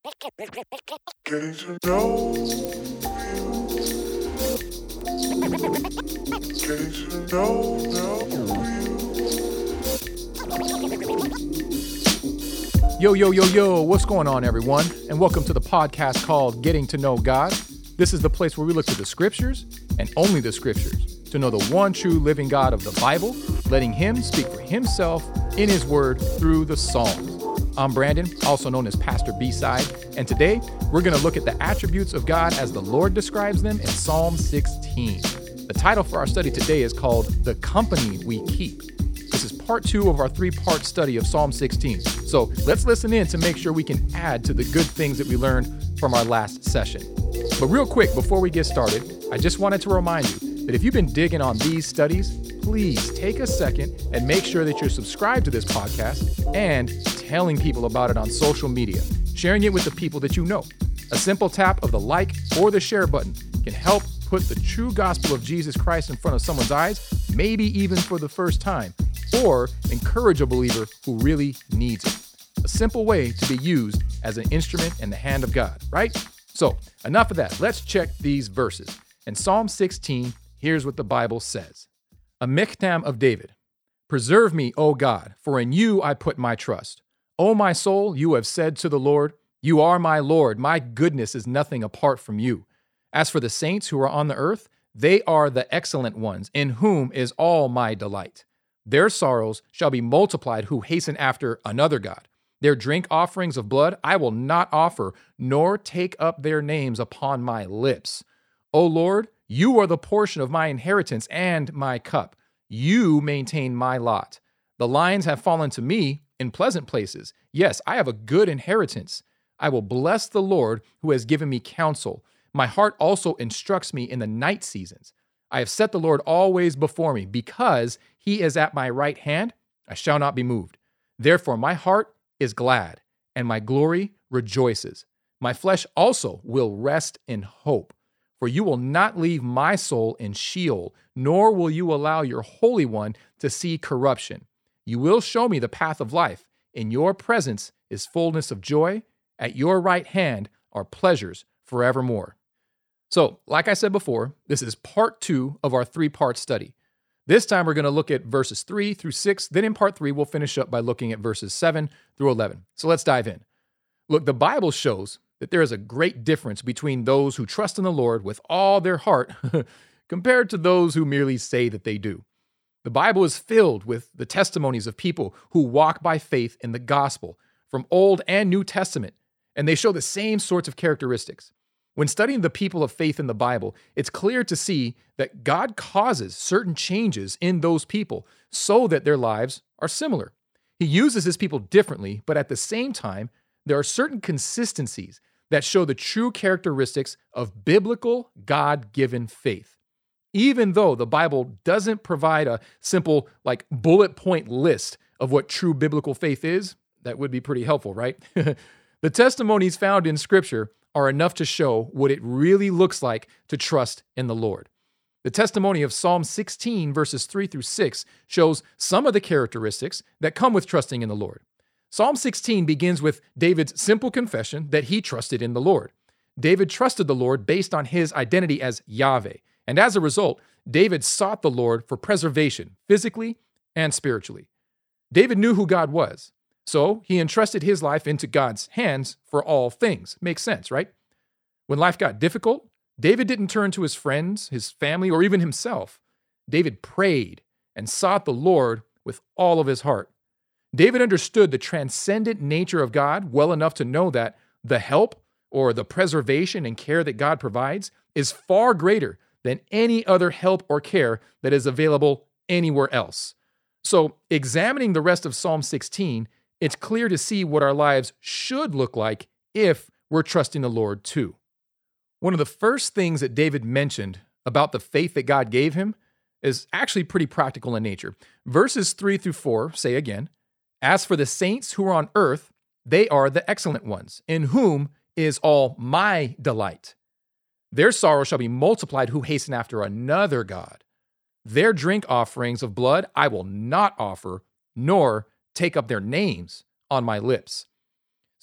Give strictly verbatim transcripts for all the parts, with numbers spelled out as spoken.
Getting to know you. Getting to know, know you. Yo, yo, yo, yo, what's going on, everyone? And welcome to the podcast called Getting to Know God. This is the place where we look to the scriptures, and only the scriptures, to know the one true living God of the Bible, letting him speak for himself in his word through the Psalms. I'm Brandon, also known as Pastor B-Side, and today we're going to look at the attributes of God as the Lord describes them in Psalm sixteen. The title for our study today is called The Company We Keep. This is part two of our three-part study of Psalm sixteen. So let's listen in to make sure we can add to the good things that we learned from our last session. But real quick, before we get started, I just wanted to remind you that if you've been digging on these studies, please take a second and make sure that you're subscribed to this podcast and telling people about it on social media, sharing it with the people that you know. A simple tap of the like or the share button can help put the true gospel of Jesus Christ in front of someone's eyes, maybe even for the first time, or encourage a believer who really needs it. A simple way to be used as an instrument in the hand of God, right? So enough of that. Let's check these verses. In Psalm sixteen, here's what the Bible says. A miktam of David. Preserve me, O God, for in you I put my trust. O my soul, you have said to the Lord, you are my Lord. My goodness is nothing apart from you. As for the saints who are on the earth, they are the excellent ones, in whom is all my delight. Their sorrows shall be multiplied who hasten after another God. Their drink offerings of blood I will not offer, nor take up their names upon my lips. O Lord, you are the portion of my inheritance and my cup. You maintain my lot. The lines have fallen to me in pleasant places. Yes, I have a good inheritance. I will bless the Lord who has given me counsel. My heart also instructs me in the night seasons. I have set the Lord always before me. Because he is at my right hand, I shall not be moved. Therefore, my heart is glad, and my glory rejoices. My flesh also will rest in hope. For you will not leave my soul in Sheol, nor will you allow your Holy One to see corruption. You will show me the path of life. In your presence is fullness of joy. At your right hand are pleasures forevermore. So, like I said before, this is part two of our three-part study. This time we're going to look at verses three through six. Then in part three, we'll finish up by looking at verses seven through eleven. So let's dive in. Look, the Bible shows that there is a great difference between those who trust in the Lord with all their heart compared to those who merely say that they do. The Bible is filled with the testimonies of people who walk by faith in the gospel from Old and New Testament, and they show the same sorts of characteristics. When studying the people of faith in the Bible, it's clear to see that God causes certain changes in those people so that their lives are similar. He uses his people differently, but at the same time, there are certain consistencies that show the true characteristics of biblical, God-given faith. Even though the Bible doesn't provide a simple, like, bullet point list of what true biblical faith is, that would be pretty helpful, right? The testimonies found in Scripture are enough to show what it really looks like to trust in the Lord. The testimony of Psalm sixteen, verses three through six, shows some of the characteristics that come with trusting in the Lord. Psalm sixteen begins with David's simple confession that he trusted in the Lord. David trusted the Lord based on his identity as Yahweh, and as a result, David sought the Lord for preservation, physically and spiritually. David knew who God was, so he entrusted his life into God's hands for all things. Makes sense, right? When life got difficult, David didn't turn to his friends, his family, or even himself. David prayed and sought the Lord with all of his heart. David understood the transcendent nature of God well enough to know that the help or the preservation and care that God provides is far greater than any other help or care that is available anywhere else. So, examining the rest of Psalm sixteen, it's clear to see what our lives should look like if we're trusting the Lord too. One of the first things that David mentioned about the faith that God gave him is actually pretty practical in nature. Verses three through four say again, as for the saints who are on earth, they are the excellent ones, in whom is all my delight. Their sorrow shall be multiplied who hasten after another God. Their drink offerings of blood I will not offer, nor take up their names on my lips.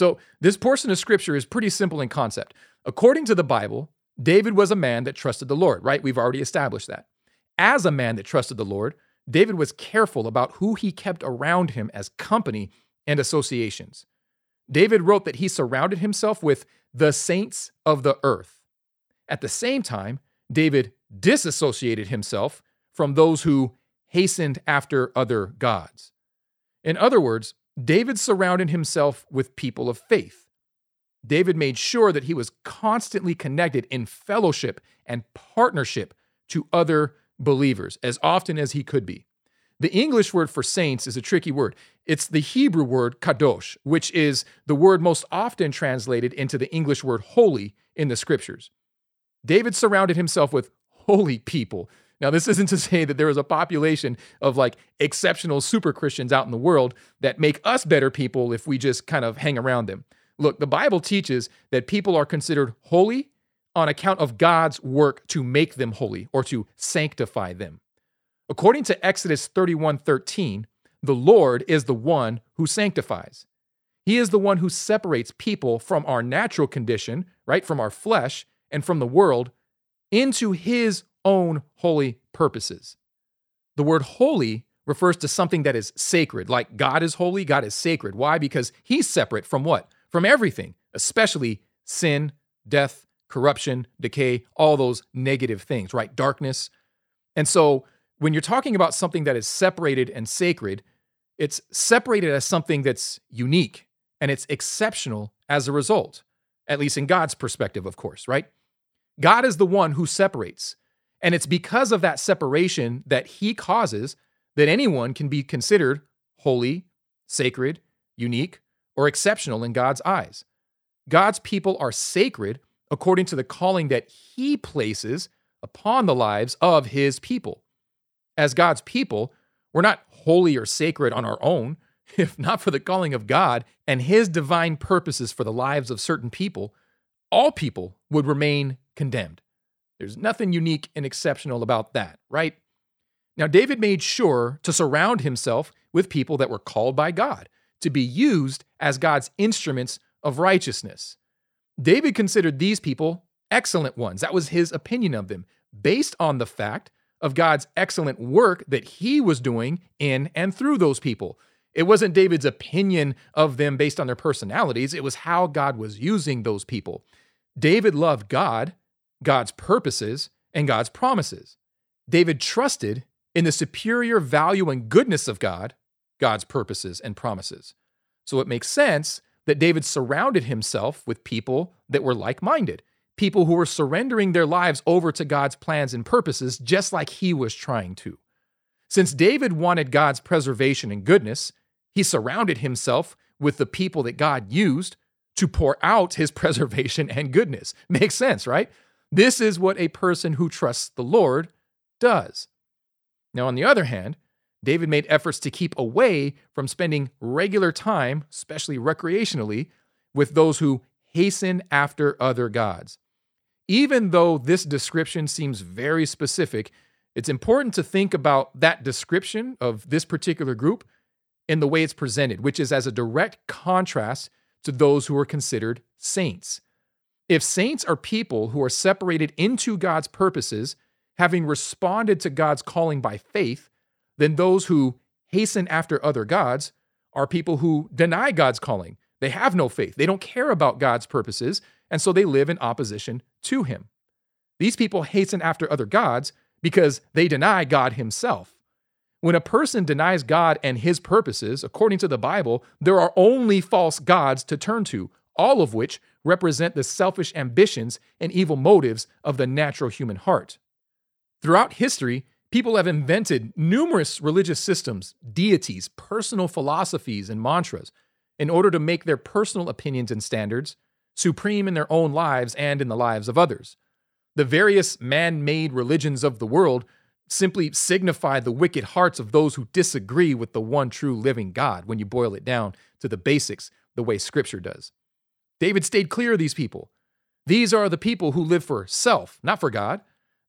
So this portion of scripture is pretty simple in concept. According to the Bible, David was a man that trusted the Lord, right? We've already established that. As a man that trusted the Lord, David was careful about who he kept around him as company and associations. David wrote that he surrounded himself with the saints of the earth. At the same time, David disassociated himself from those who hastened after other gods. In other words, David surrounded himself with people of faith. David made sure that he was constantly connected in fellowship and partnership to other believers as often as he could be. The English word for saints is a tricky word. It's the Hebrew word kadosh, which is the word most often translated into the English word holy in the scriptures. David surrounded himself with holy people. Now, this isn't to say that there is a population of like exceptional super Christians out in the world that make us better people if we just kind of hang around them. Look, the Bible teaches that people are considered holy on account of God's work to make them holy or to sanctify them. According to Exodus thirty-one thirteen, the Lord is the one who sanctifies. He is the one who separates people from our natural condition, right, from our flesh and from the world, into his own holy purposes. The word holy refers to something that is sacred, like God is holy, God is sacred. Why? Because he's separate from what? From everything, especially sin, death, corruption, decay, all those negative things, right? Darkness. And so when you're talking about something that is separated and sacred, it's separated as something that's unique and it's exceptional as a result, at least in God's perspective, of course, right? God is the one who separates. And it's because of that separation that he causes that anyone can be considered holy, sacred, unique, or exceptional in God's eyes. God's people are sacred according to the calling that he places upon the lives of his people. As God's people, we're not holy or sacred on our own. If not for the calling of God and his divine purposes for the lives of certain people, all people would remain condemned. There's nothing unique and exceptional about that, right? Now, David made sure to surround himself with people that were called by God to be used as God's instruments of righteousness. David considered these people excellent ones. That was his opinion of them, based on the fact of God's excellent work that he was doing in and through those people. It wasn't David's opinion of them based on their personalities. It was how God was using those people. David loved God, God's purposes, and God's promises. David trusted in the superior value and goodness of God, God's purposes and promises. So it makes sense that David surrounded himself with people that were like-minded, people who were surrendering their lives over to God's plans and purposes just like he was trying to. Since David wanted God's preservation and goodness, he surrounded himself with the people that God used to pour out his preservation and goodness. Makes sense, right? This is what a person who trusts the Lord does. Now, on the other hand, David made efforts to keep away from spending regular time, especially recreationally, with those who hasten after other gods. Even though this description seems very specific, it's important to think about that description of this particular group in the way it's presented, which is as a direct contrast to those who are considered saints. If saints are people who are separated into God's purposes, having responded to God's calling by faith, then those who hasten after other gods are people who deny God's calling. They have no faith. They don't care about God's purposes, and so they live in opposition to him. These people hasten after other gods because they deny God himself. When a person denies God and his purposes, according to the Bible, there are only false gods to turn to, all of which represent the selfish ambitions and evil motives of the natural human heart. Throughout history, people have invented numerous religious systems, deities, personal philosophies, and mantras in order to make their personal opinions and standards supreme in their own lives and in the lives of others. The various man-made religions of the world simply signify the wicked hearts of those who disagree with the one true living God when you boil it down to the basics the way Scripture does. David stayed clear of these people. These are the people who live for self, not for God.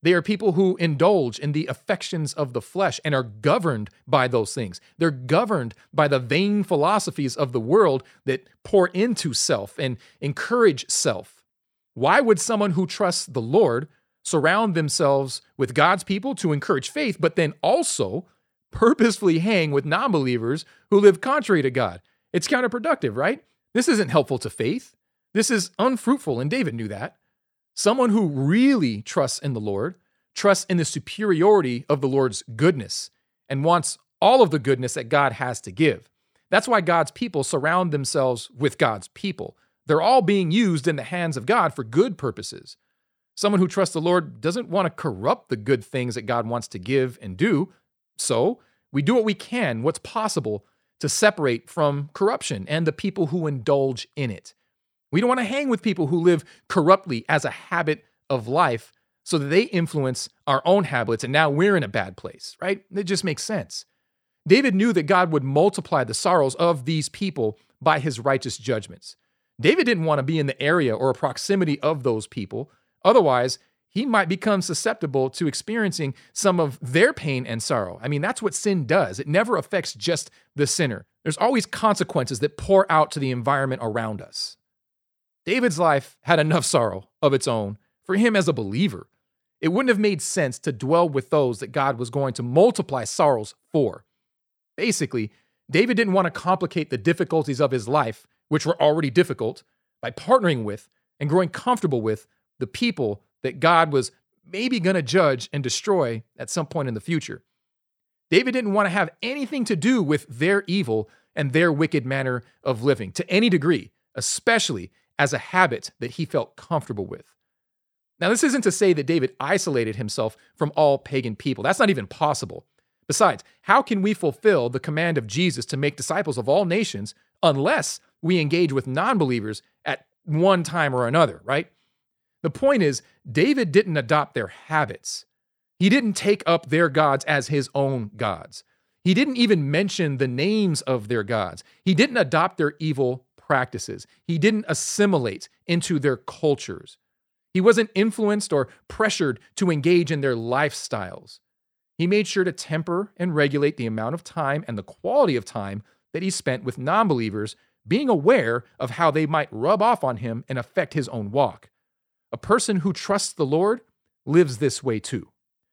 They are people who indulge in the affections of the flesh and are governed by those things. They're governed by the vain philosophies of the world that pour into self and encourage self. Why would someone who trusts the Lord surround themselves with God's people to encourage faith, but then also purposefully hang with non-believers who live contrary to God? It's counterproductive, right? This isn't helpful to faith. This is unfruitful, and David knew that. Someone who really trusts in the Lord, trusts in the superiority of the Lord's goodness, and wants all of the goodness that God has to give. That's why God's people surround themselves with God's people. They're all being used in the hands of God for good purposes. Someone who trusts the Lord doesn't want to corrupt the good things that God wants to give and do. So we do what we can, what's possible, to separate from corruption and the people who indulge in it. We don't want to hang with people who live corruptly as a habit of life so that they influence our own habits, and now we're in a bad place, right? It just makes sense. David knew that God would multiply the sorrows of these people by his righteous judgments. David didn't want to be in the area or proximity of those people. Otherwise, he might become susceptible to experiencing some of their pain and sorrow. I mean, that's what sin does. It never affects just the sinner. There's always consequences that pour out to the environment around us. David's life had enough sorrow of its own for him as a believer. It wouldn't have made sense to dwell with those that God was going to multiply sorrows for. Basically, David didn't want to complicate the difficulties of his life, which were already difficult, by partnering with and growing comfortable with the people that God was maybe going to judge and destroy at some point in the future. David didn't want to have anything to do with their evil and their wicked manner of living to any degree, especially as a habit that he felt comfortable with. Now, this isn't to say that David isolated himself from all pagan people. That's not even possible. Besides, how can we fulfill the command of Jesus to make disciples of all nations unless we engage with non-believers at one time or another, right? The point is, David didn't adopt their habits. He didn't take up their gods as his own gods. He didn't even mention the names of their gods. He didn't adopt their evil practices. He didn't assimilate into their cultures. He wasn't influenced or pressured to engage in their lifestyles. He made sure to temper and regulate the amount of time and the quality of time that he spent with non-believers, being aware of how they might rub off on him and affect his own walk. A person who trusts the Lord lives this way too.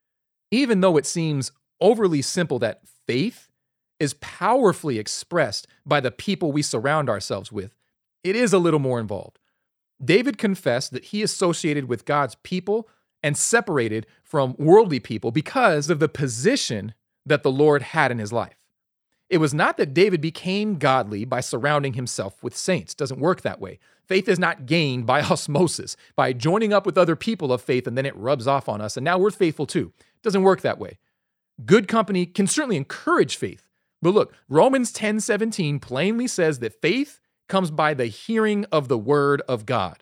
Even though it seems overly simple that faith is powerfully expressed by the people we surround ourselves with, it is a little more involved. David confessed that he associated with God's people and separated from worldly people because of the position that the Lord had in his life. It was not that David became godly by surrounding himself with saints. It doesn't work that way. Faith is not gained by osmosis, by joining up with other people of faith, and then it rubs off on us, and now we're faithful too. It doesn't work that way. Good company can certainly encourage faith. But look, Romans ten seventeen plainly says that faith comes by the hearing of the word of God.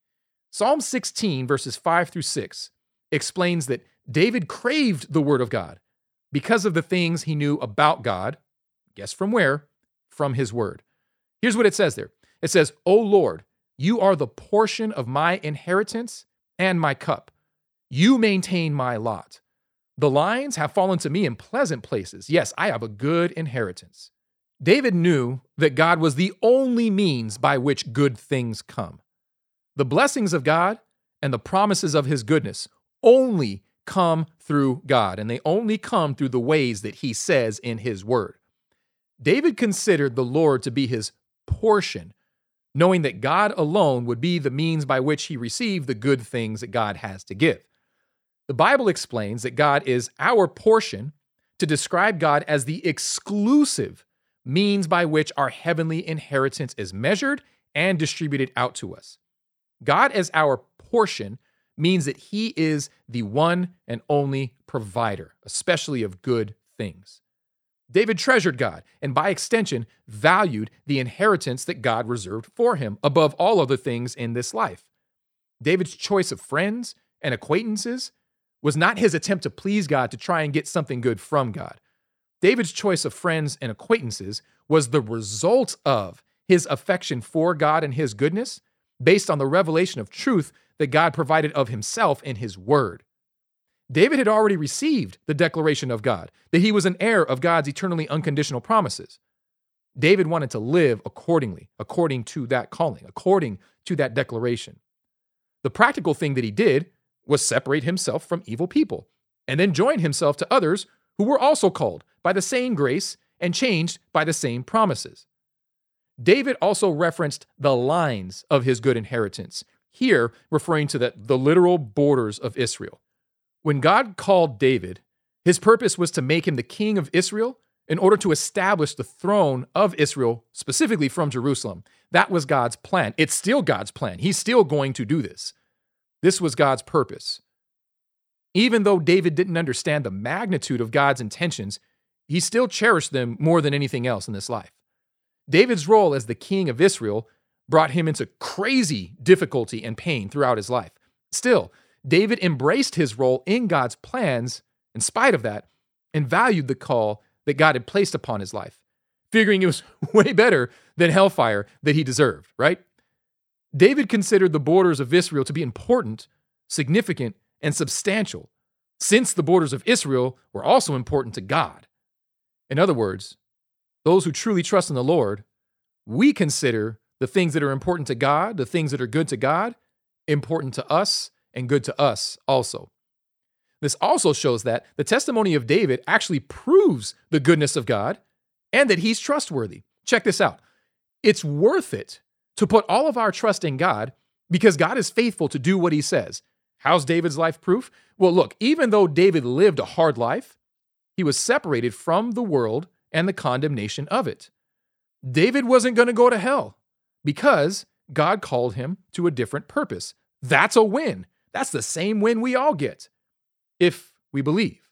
Psalm sixteen, verses five through six, explains that David craved the word of God because of the things he knew about God. Guess from where? From his word. Here's what it says there. It says, "O Lord, you are the portion of my inheritance and my cup. You maintain my lot. The lines have fallen to me in pleasant places. Yes, I have a good inheritance." David knew that God was the only means by which good things come. The blessings of God and the promises of his goodness only come through God, and they only come through the ways that he says in his word. David considered the Lord to be his portion, knowing that God alone would be the means by which he received the good things that God has to give. The Bible explains that God is our portion to describe God as the exclusive means by which our heavenly inheritance is measured and distributed out to us. God as our portion means that he is the one and only provider, especially of good things. David treasured God and by extension valued the inheritance that God reserved for him above all other things in this life. David's choice of friends and acquaintances was not his attempt to please God to try and get something good from God. David's choice of friends and acquaintances was the result of his affection for God and his goodness, based on the revelation of truth that God provided of himself in his word. David had already received the declaration of God, that he was an heir of God's eternally unconditional promises. David wanted to live accordingly, according to that calling, according to that declaration. The practical thing that he did was separate himself from evil people and then join himself to others who were also called by the same grace and changed by the same promises. David also referenced the lines of his good inheritance, here referring to the, the literal borders of Israel. When God called David, his purpose was to make him the king of Israel in order to establish the throne of Israel, specifically from Jerusalem. That was God's plan. It's still God's plan. He's still going to do this. This was God's purpose. Even though David didn't understand the magnitude of God's intentions, he still cherished them more than anything else in this life. David's role as the king of Israel brought him into crazy difficulty and pain throughout his life. Still, David embraced his role in God's plans in spite of that and valued the call that God had placed upon his life, figuring it was way better than hellfire that he deserved, right? David considered the borders of Israel to be important, significant, and substantial, since the borders of Israel were also important to God. In other words, those who truly trust in the Lord, we consider the things that are important to God, the things that are good to God, important to us and good to us also. This also shows that the testimony of David actually proves the goodness of God and that he's trustworthy. Check this out. It's worth it to put all of our trust in God because God is faithful to do what he says. How's David's life proof? Well, look, even though David lived a hard life, he was separated from the world and the condemnation of it. David wasn't going to go to hell because God called him to a different purpose. That's a win. That's the same win we all get if we believe.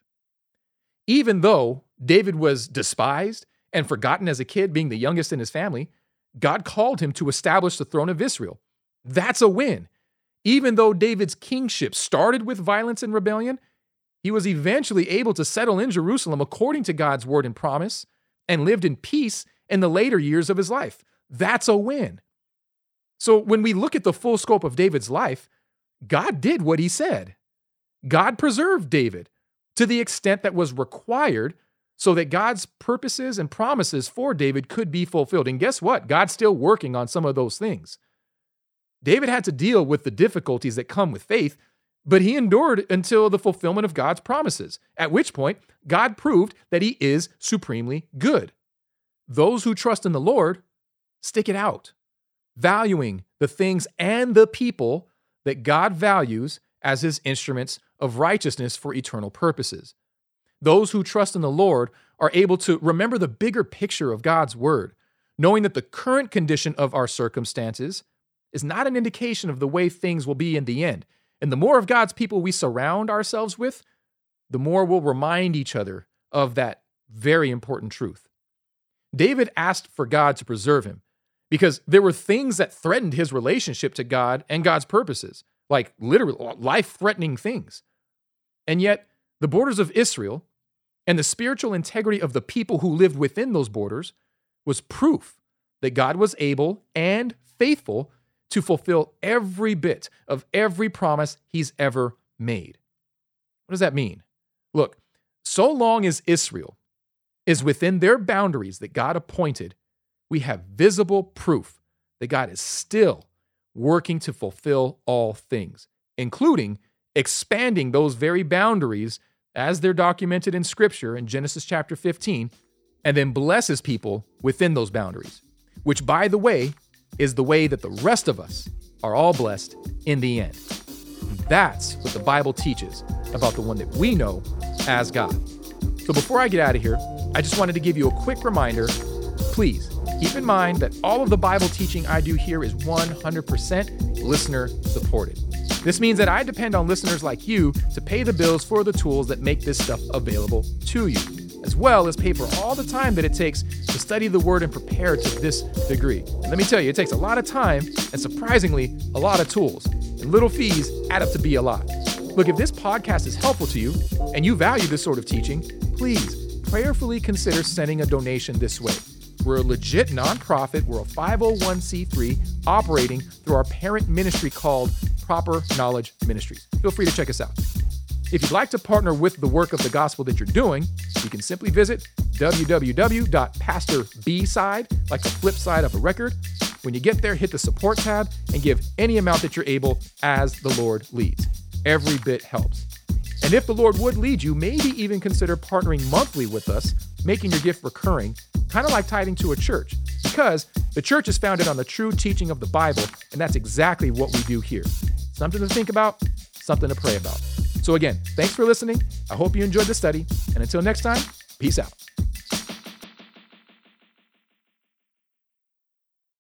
Even though David was despised and forgotten as a kid, being the youngest in his family, God called him to establish the throne of Israel. That's a win. Even though David's kingship started with violence and rebellion, he was eventually able to settle in Jerusalem according to God's word and promise and lived in peace in the later years of his life. That's a win. So when we look at the full scope of David's life, God did what he said. God preserved David to the extent that was required so that God's purposes and promises for David could be fulfilled. And guess what? God's still working on some of those things. David had to deal with the difficulties that come with faith, but he endured until the fulfillment of God's promises, at which point God proved that he is supremely good. Those who trust in the Lord stick it out, valuing the things and the people that God values as his instruments of righteousness for eternal purposes. Those who trust in the Lord are able to remember the bigger picture of God's word, knowing that the current condition of our circumstances is not an indication of the way things will be in the end. And the more of God's people we surround ourselves with, the more we'll remind each other of that very important truth. David asked for God to preserve him because there were things that threatened his relationship to God and God's purposes, like literally life-threatening things. And yet, the borders of Israel and the spiritual integrity of the people who lived within those borders was proof that God was able and faithful to fulfill every bit of every promise he's ever made. What does that mean? Look, so long as Israel is within their boundaries that God appointed, we have visible proof that God is still working to fulfill all things, including expanding those very boundaries as they're documented in Scripture in Genesis chapter fifteen, and then blesses people within those boundaries, which, by the way, is the way that the rest of us are all blessed in the end. That's what the Bible teaches about the one that we know as God. So before I get out of here, I just wanted to give you a quick reminder. Please keep in mind that all of the Bible teaching I do here is one hundred percent listener supported. This means that I depend on listeners like you to pay the bills for the tools that make this stuff available to you, as well as pay for all the time that it takes to study the Word and prepare to this degree. And let me tell you, it takes a lot of time and surprisingly, a lot of tools. And little fees add up to be a lot. Look, if this podcast is helpful to you and you value this sort of teaching, please prayerfully consider sending a donation this way. We're a legit nonprofit. We're a five oh one c three operating through our parent ministry called Proper Knowledge Ministries. Feel free to check us out. If you'd like to partner with the work of the gospel that you're doing, you can simply visit w w w dot pastor b side, like the flip side of a record. When you get there, hit the support tab and give any amount that you're able as the Lord leads. Every bit helps. And if the Lord would lead you, maybe even consider partnering monthly with us, making your gift recurring, kind of like tithing to a church, because the church is founded on the true teaching of the Bible, and that's exactly what we do here. Something to think about, something to pray about. So again, thanks for listening. I hope you enjoyed the study, and until next time, peace out.